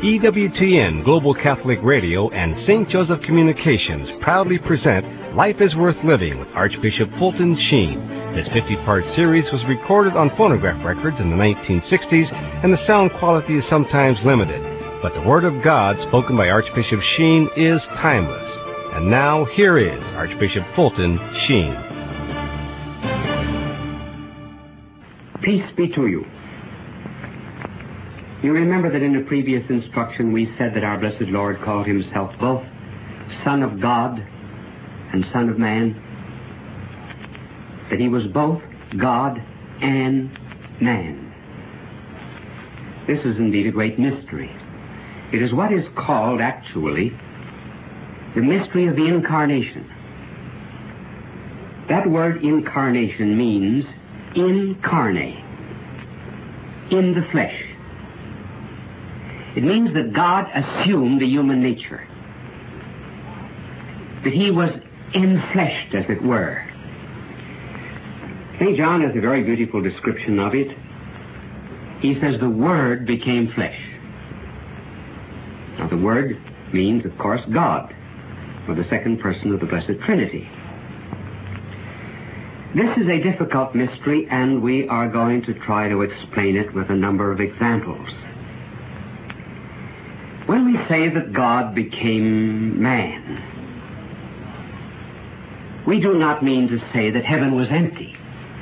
EWTN Global Catholic Radio and St. Joseph Communications proudly present Life is Worth Living with Archbishop Fulton Sheen. This 50-part series was recorded on phonograph records in the 1960s, and the sound quality is sometimes limited. But the Word of God spoken by Archbishop Sheen is timeless. And now, here is Archbishop Fulton Sheen. Peace be to you. You remember that in a previous instruction we said that our blessed Lord called himself both Son of God and Son of Man, that he was both God and man. This is indeed a great mystery. It is what is called, actually, the mystery of the Incarnation. That word incarnation means incarnate, in the flesh. It means that God assumed the human nature, that he was enfleshed, as it were. St. John has a very beautiful description of it. He says the Word became flesh. Now the Word means, of course, God, or the second person of the Blessed Trinity. This is a difficult mystery, and we are going to try to explain it with a number of examples. When we say that God became man, we do not mean to say that heaven was empty.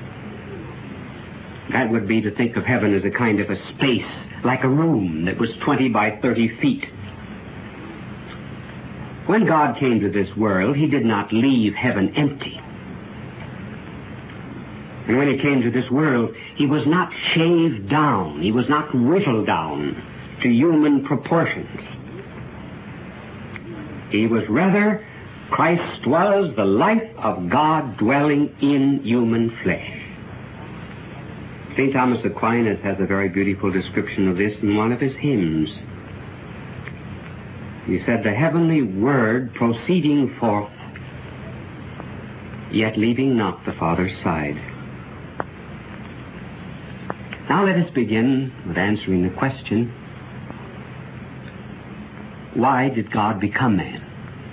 That would be to think of heaven as a kind of a space, like a room that was 20 by 30 feet. When God came to this world, he did not leave heaven empty. And when he came to this world, he was not shaved down. He was not whittled down to human proportions. He was rather, Christ was the life of God dwelling in human flesh. St. Thomas Aquinas has a very beautiful description of this in one of his hymns. He said, the heavenly Word proceeding forth, yet leaving not the Father's side. Now let us begin with answering the question, why did God become man?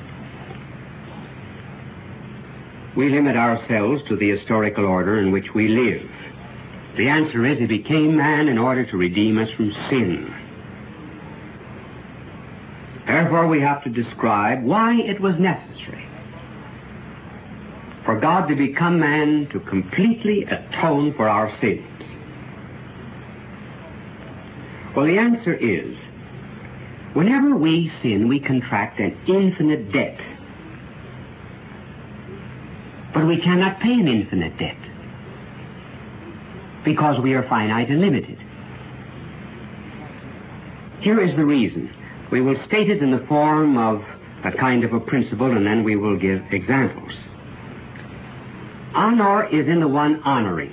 We limit ourselves to the historical order in which we live. The answer is he became man in order to redeem us from sin. Therefore we have to describe why it was necessary for God to become man to completely atone for our sins. Well, the answer is, whenever we sin, we contract an infinite debt. But we cannot pay an infinite debt because we are finite and limited. Here is the reason. We will state it in the form of a kind of a principle, and then we will give examples. Honor is in the one honoring.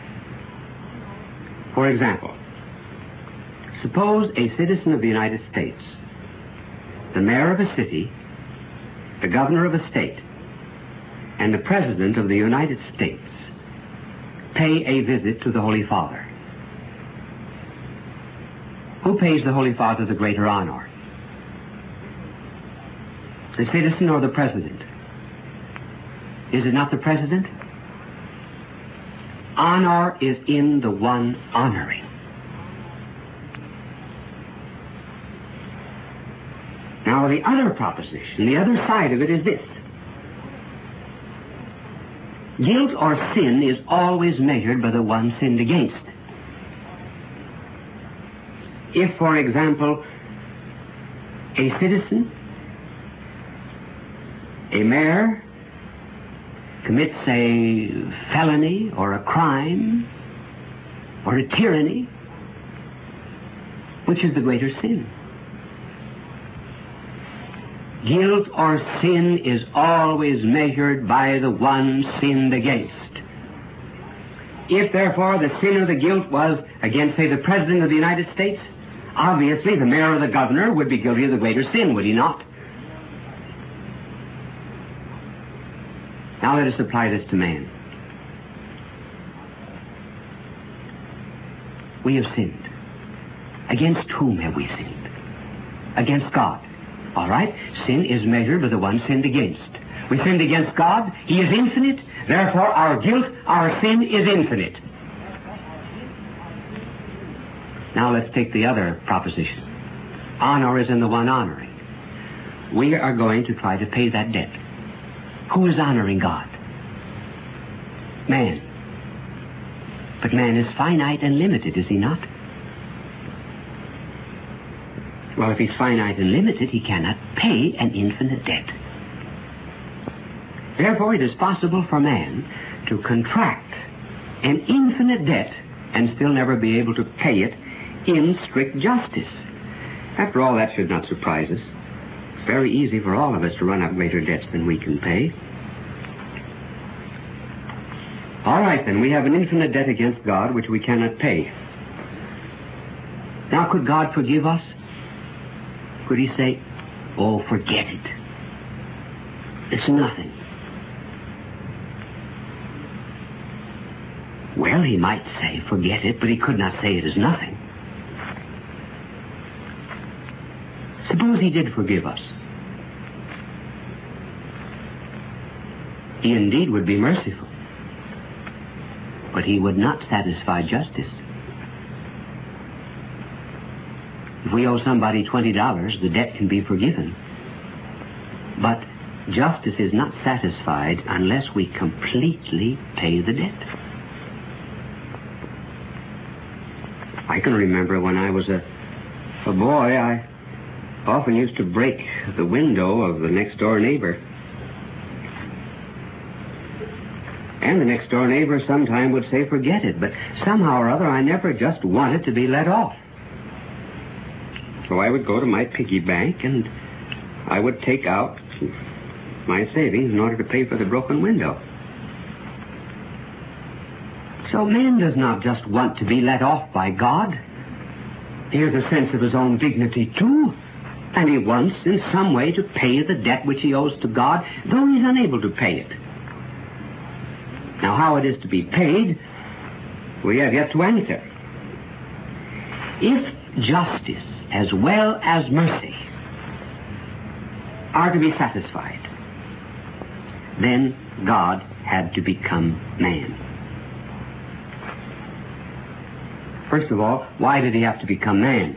For example, suppose a citizen of the United States, the mayor of a city, the governor of a state, and the President of the United States pay a visit to the Holy Father. Who pays the Holy Father the greater honor? The citizen or the President? Is it not the President? Honor is in the one honoring. Now the other proposition, the other side of it is this. Guilt or sin is always measured by the one sinned against. If, for example, a citizen, a mayor, commits a felony or a crime or a tyranny, which is the greater sin? Guilt or sin is always measured by the one sinned against. If, therefore, the sin or the guilt was against, say, the President of the United States, obviously the mayor or the governor would be guilty of the greater sin, would he not? Now let us apply this to man. We have sinned. Against whom have we sinned? against God. All right? Sin is measured by the one sinned against. We sinned against God. He is infinite. Therefore, our guilt, our sin is infinite. Now let's take the other proposition. Honor is in the one honoring. We are going to try to pay that debt. Who is honoring God? Man. But man is finite and limited, is he not? Well, if he's finite and limited, he cannot pay an infinite debt. Therefore, it is possible for man to contract an infinite debt and still never be able to pay it in strict justice. After all, that should not surprise us. It's very easy for all of us to run up greater debts than we can pay. All right, then, we have an infinite debt against God which we cannot pay. Now, could God forgive us? Could he say, oh, forget it. It's nothing. Well, he might say, forget it, but he could not say it is nothing. Suppose he did forgive us. He indeed would be merciful, but he would not satisfy justice. If we owe somebody $20, the debt can be forgiven. But justice is not satisfied unless we completely pay the debt. I can remember when I was a boy, I often used to break the window of the next-door neighbor. And the next-door neighbor sometime would say, forget it, but somehow or other I never just wanted to be let off. So I would go to my piggy bank and I would take out my savings in order to pay for the broken window. So man does not just want to be let off by God. He has a sense of his own dignity too, and he wants in some way to pay the debt which he owes to God, though he's unable to pay it. Now, how it is to be paid, we have yet to answer. If justice as well as mercy are to be satisfied, then God had to become man. First of all, why did he have to become man?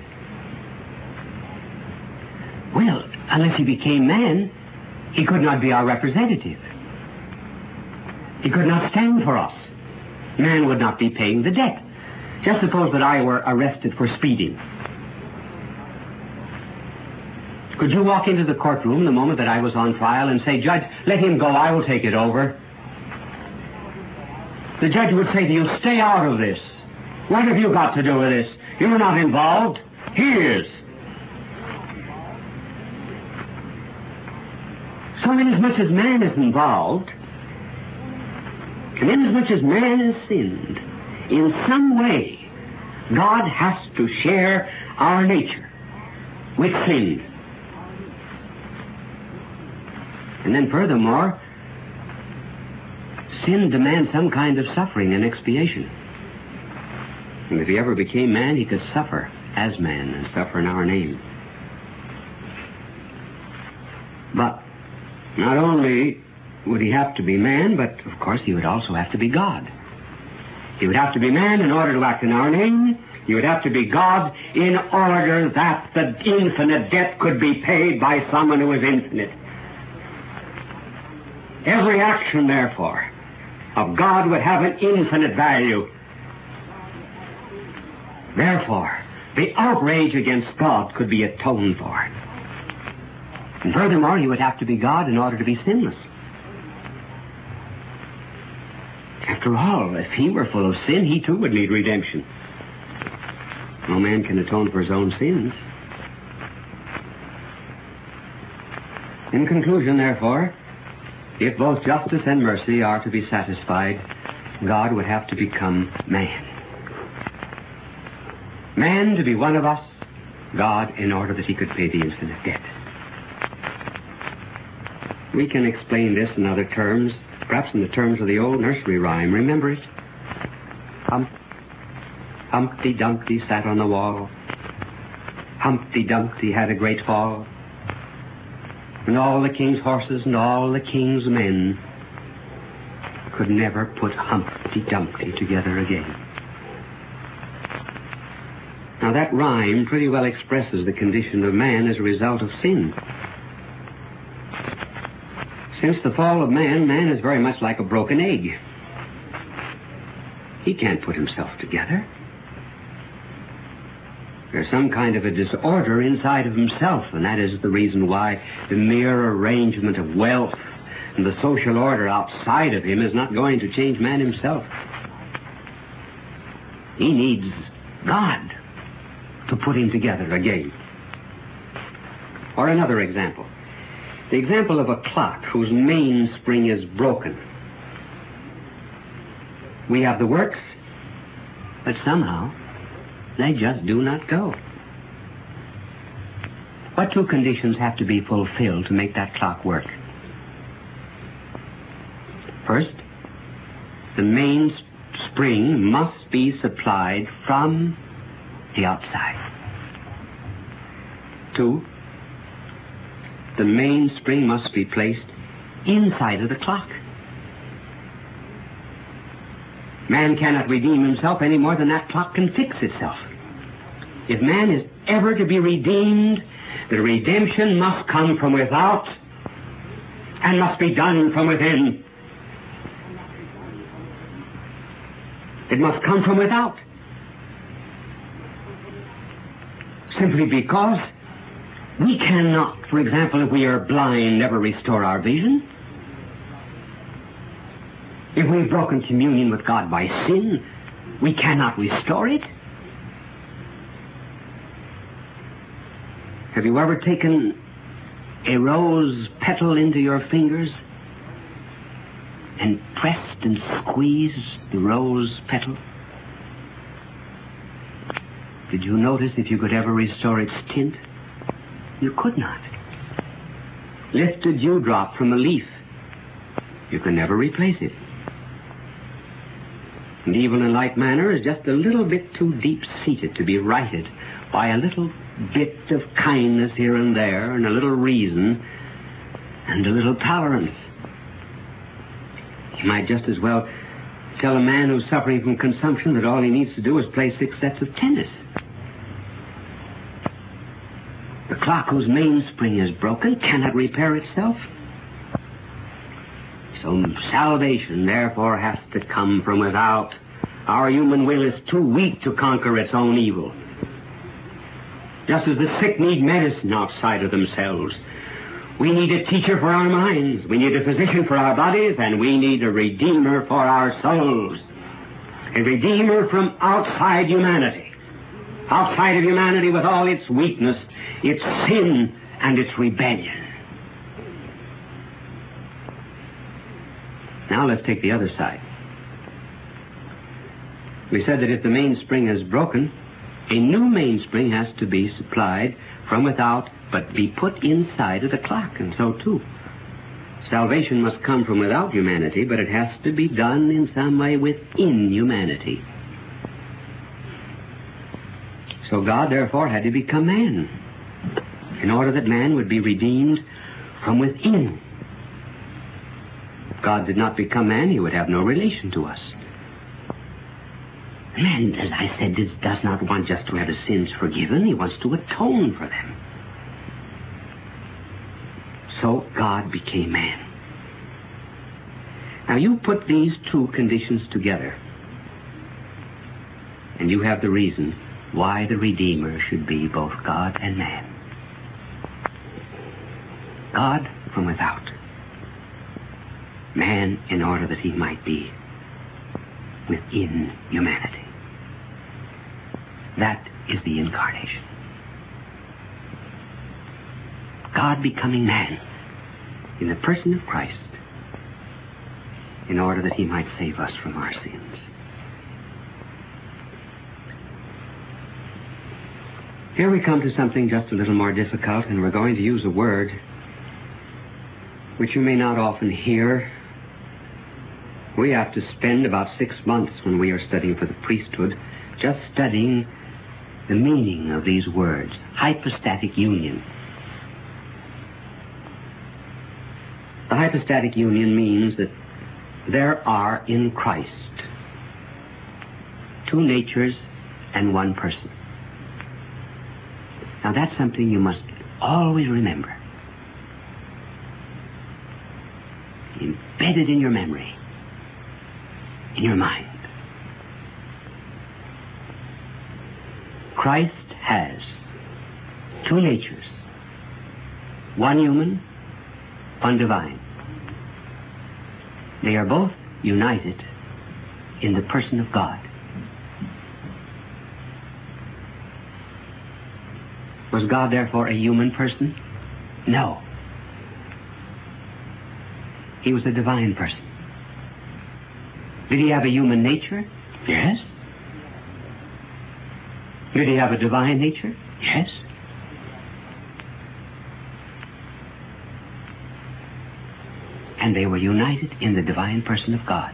Well, unless he became man, he could not be our representative. He could not stand for us. Man would not be paying the debt. Just suppose that I were arrested for speeding. Could you walk into the courtroom the moment that I was on trial and say, Judge, let him go, I will take it over? The judge would say to you, stay out of this. What have you got to do with this? You're not involved. He is. So inasmuch as man is involved, and inasmuch as man has sinned, in some way, God has to share our nature with sin. And then furthermore, sin demands some kind of suffering and expiation. And if he ever became man, he could suffer as man and suffer in our name. But not only would he have to be man, but of course he would also have to be God. He would have to be man in order to act in our name. He would have to be God in order that the infinite debt could be paid by someone who is infinite. Every action, therefore, of God would have an infinite value. Therefore, the outrage against God could be atoned for. And furthermore, he would have to be God in order to be sinless. After all, if he were full of sin, he too would need redemption. No man can atone for his own sins. In conclusion, therefore, if both justice and mercy are to be satisfied, God would have to become man. Man to be one of us, God in order that he could pay the infinite debt. We can explain this in other terms, perhaps in the terms of the old nursery rhyme. Remember it? Humpty Dumpty sat on the wall. Humpty Dumpty had a great fall, and all the king's horses and all the king's men could never put Humpty Dumpty together again. Now that rhyme pretty well expresses the condition of man as a result of sin. Since the fall of man is very much like a broken egg. He can't put himself together. There's some kind of a disorder inside of himself, and that is the reason why the mere arrangement of wealth and the social order outside of him is not going to change man himself. He needs God to put him together again. Or another example. The example of a clock whose mainspring is broken. We have the works, but somehow they just do not go. What two conditions have to be fulfilled to make that clock work? First, the mainspring must be supplied from the outside. Two, the mainspring must be placed inside of the clock. Man cannot redeem himself any more than that clock can fix itself. If man is ever to be redeemed, the redemption must come from without and must be done from within. It must come from without. Simply because we cannot, for example, if we are blind, never restore our vision. If we've broken communion with God by sin, we cannot restore it. Have you ever taken a rose petal into your fingers and pressed and squeezed the rose petal? Did you notice if you could ever restore its tint? You could not. Lift a dewdrop from a leaf. You can never replace it. And evil in like manner is just a little bit too deep-seated to be righted by a little bit of kindness here and there, and a little reason, and a little tolerance. You might just as well tell a man who's suffering from consumption that all he needs to do is play 6 sets of tennis. The clock whose mainspring is broken cannot repair itself. So salvation, therefore, has to come from without. Our human will is too weak to conquer its own evil. Just as the sick need medicine outside of themselves, we need a teacher for our minds, we need a physician for our bodies, and we need a redeemer for our souls. A redeemer from outside humanity. Outside of humanity with all its weakness, its sin, and its rebellion. Now let's take the other side. We said that if the mainspring is broken, a new mainspring has to be supplied from without, but be put inside of the clock, and so too. Salvation must come from without humanity, but it has to be done in some way within humanity. So God, therefore, had to become man, in order that man would be redeemed from within. If God did not become man, he would have no relation to us. Man, as I said, does not want just to have his sins forgiven. He wants to atone for them. So God became man. Now you put these two conditions together, and you have the reason why the Redeemer should be both God and man. God from without. Man in order that he might be within humanity. That is the incarnation. God becoming man in the person of Christ in order that he might save us from our sins. Here we come to something just a little more difficult, and we're going to use a word which you may not often hear. We have to spend about 6 months when we are studying for the priesthood just studying the meaning of these words, hypostatic union. The hypostatic union means that there are in Christ two natures and one person. Now that's something you must always remember. Embedded in your memory, in your mind. Christ has two natures, one human, one divine. They are both united in the person of God. Was God therefore a human person? No. He was a divine person. Did he have a human nature? Yes. Did he have a divine nature? Yes. And they were united in the divine person of God.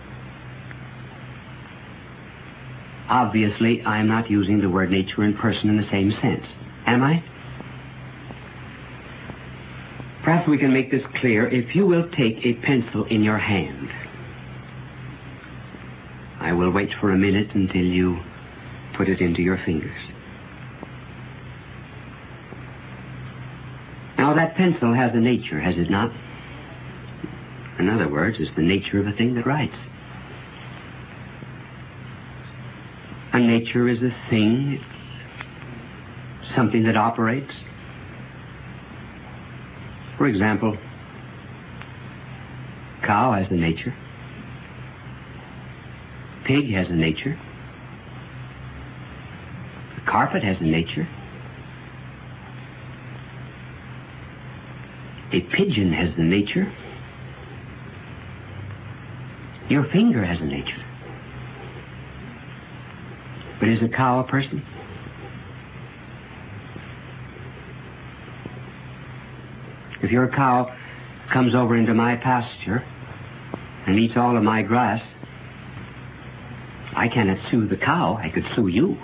Obviously, I'm not using the word nature and person in the same sense. Am I? Perhaps we can make this clear if you will take a pencil in your hand. I will wait for a minute until you put it into your fingers. Now that pencil has a nature, has it not? In other words, it's the nature of a thing that writes. A nature is a thing, it's something that operates. For example, cow has a nature. Pig has a nature. The carpet has a nature. A pigeon has a nature. Your finger has a nature. But is a cow a person? If your cow comes over into my pasture and eats all of my grass, I cannot sue the cow. I could sue you.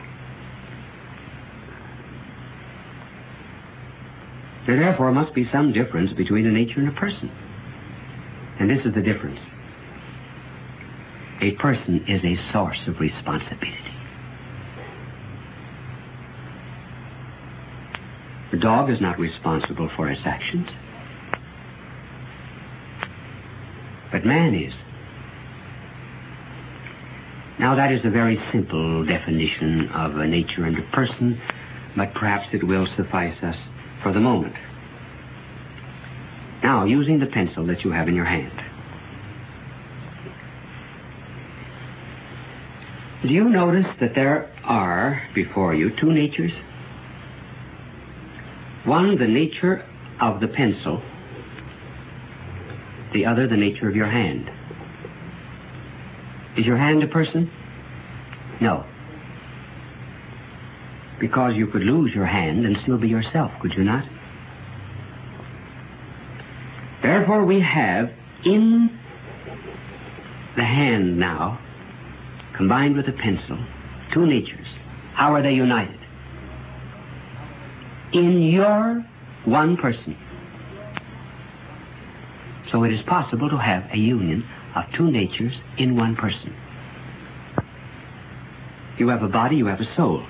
There therefore must be some difference between a nature and a person. And this is the difference. A person is a source of responsibility. The dog is not responsible for its actions. But man is. Now that is a very simple definition of a nature and a person, but perhaps it will suffice us for the moment. Now, using the pencil that you have in your hand. Do you notice that there are before you two natures? One, the nature of the pencil. The other, the nature of your hand. Is your hand a person? No. Because you could lose your hand and still be yourself, could you not? Therefore, we have in the hand now, combined with the pencil, two natures. How are they united? In your one person. So it is possible to have a union of two natures in one person. You have a body, you have a soul.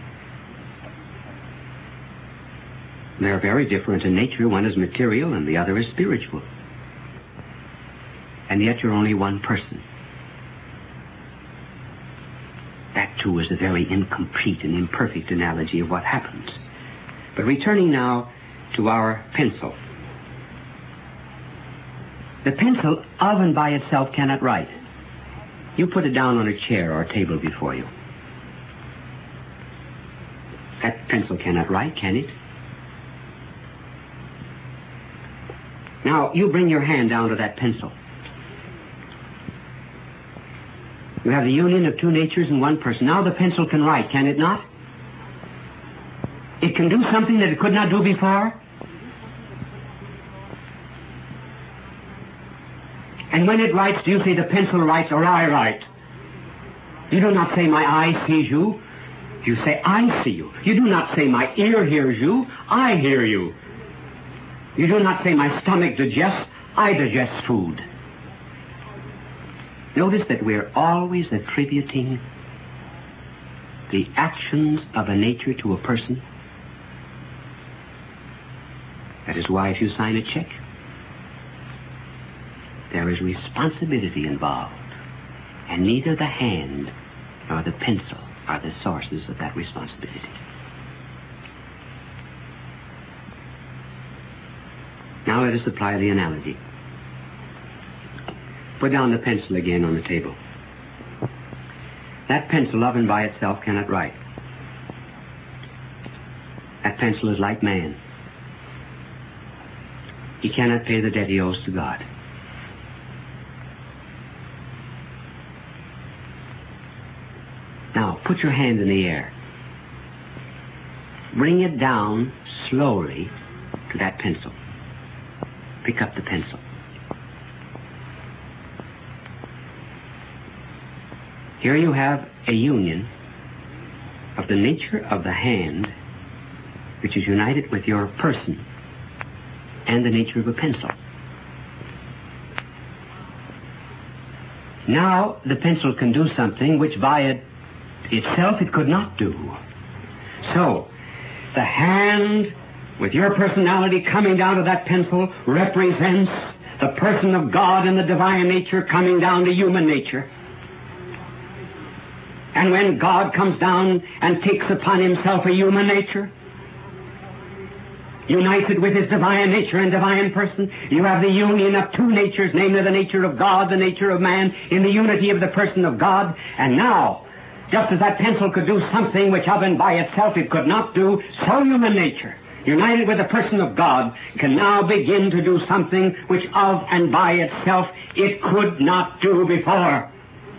They're very different in nature. One is material and the other is spiritual. And yet you're only one person. That, too, is a very incomplete and imperfect analogy of what happens. But returning now to our pencil. The pencil of and by itself cannot write. You put it down on a chair or a table before you. That pencil cannot write, can it? Now, you bring your hand down to that pencil. You have the union of two natures in one person. Now the pencil can write, can it not? It can do something that it could not do before. And when it writes, do you say the pencil writes or I write? You do not say my eye sees you. You say, I see you. You do not say, my ear hears you. I hear you. You do not say, my stomach digests. I digest food. Notice that we're always attributing the actions of a nature to a person. That is why if you sign a check, there is responsibility involved, and neither the hand nor the pencil are the sources of that responsibility. Now let us apply the analogy. Put down the pencil again on the table. That pencil of and by itself cannot write. That pencil is like man. He cannot pay the debt he owes to God. Now, put your hand in the air. Bring it down slowly to that pencil. Pick up the pencil. Here you have a union of the nature of the hand, which is united with your person, and the nature of a pencil. Now the pencil can do something which by itself it could not do. So, the hand with your personality coming down to that pencil represents the person of God and the divine nature coming down to human nature. And when God comes down and takes upon himself a human nature, united with his divine nature and divine person, you have the union of two natures, namely the nature of God, the nature of man, in the unity of the person of God. And now, just as that pencil could do something which of and by itself it could not do, so human nature, united with the person of God, can now begin to do something which of and by itself it could not do before.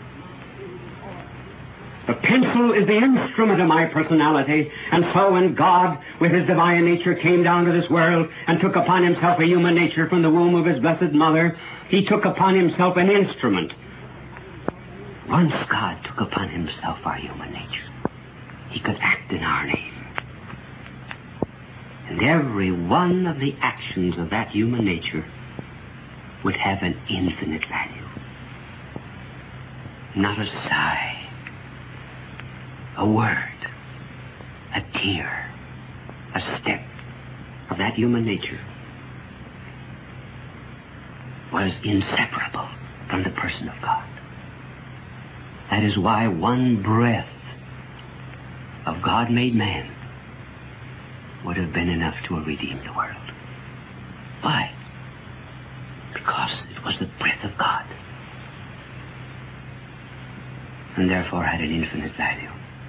The pencil is the instrument of my personality, and so when God, with his divine nature, came down to this world and took upon himself a human nature from the womb of his blessed mother, he took upon himself an instrument. Once God took upon himself our human nature, he could act in our name. And every one of the actions of that human nature would have an infinite value. Not a sigh, a word, a tear, a step of that human nature was inseparable from the person of God. That is why one breath of God made man would have been enough to have redeemed the world. Why? Because it was the breath of God, and therefore had an infinite value.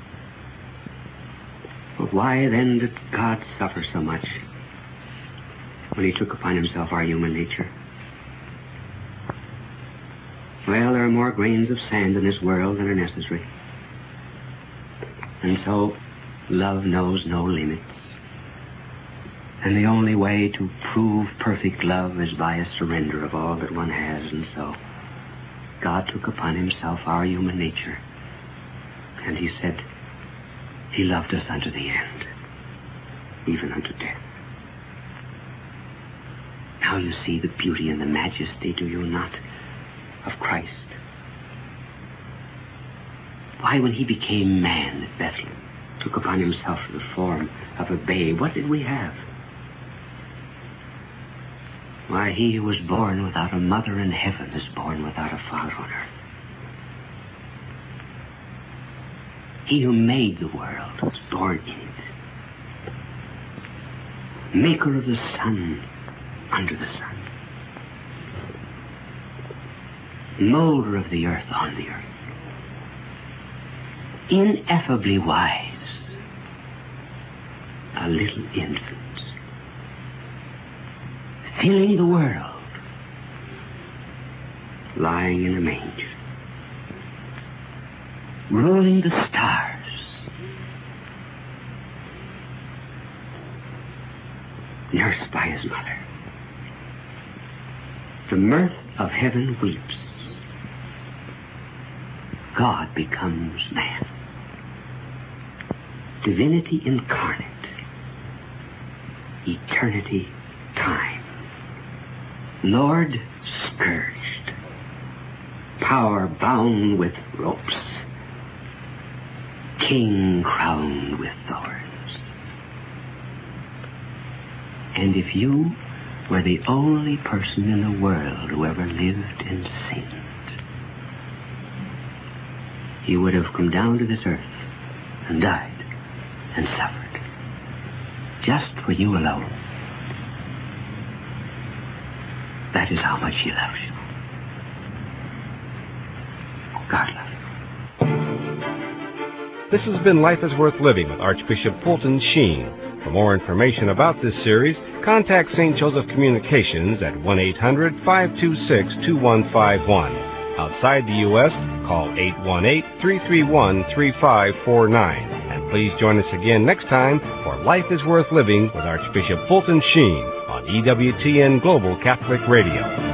But why then did God suffer so much when he took upon himself our human nature? Well, there are more grains of sand in this world than are necessary. And so, love knows no limits. And the only way to prove perfect love is by a surrender of all that one has. And so, God took upon himself our human nature. And he said, he loved us unto the end, even unto death. Now you see the beauty and the majesty, do you not, of Christ? Why, when he became man at Bethlehem, took upon himself the form of a babe, what did we have? Why, he who was born without a mother in heaven is born without a father on earth. He who made the world was born in it. Maker of the sun under the sun. Molder of the earth on the earth. Ineffably wise. A little infant. Filling the world. Lying in a manger. Ruling the stars. Nursed by his mother. The mirth of heaven weeps. God becomes man. divinity incarnate, eternity time, Lord scourged, power bound with ropes, king crowned with thorns. And if you were the only person in the world who ever lived and sinned, you would have come down to this earth and died and suffered just for you alone. That is how much he loves you. God loves you. This has been Life is Worth Living with Archbishop Fulton Sheen. For more information about this series, contact St. Joseph Communications at 1-800-526-2151. Outside the U.S., call 818-331-3549. And please join us again next time for Life is Worth Living with Archbishop Fulton Sheen on EWTN Global Catholic Radio.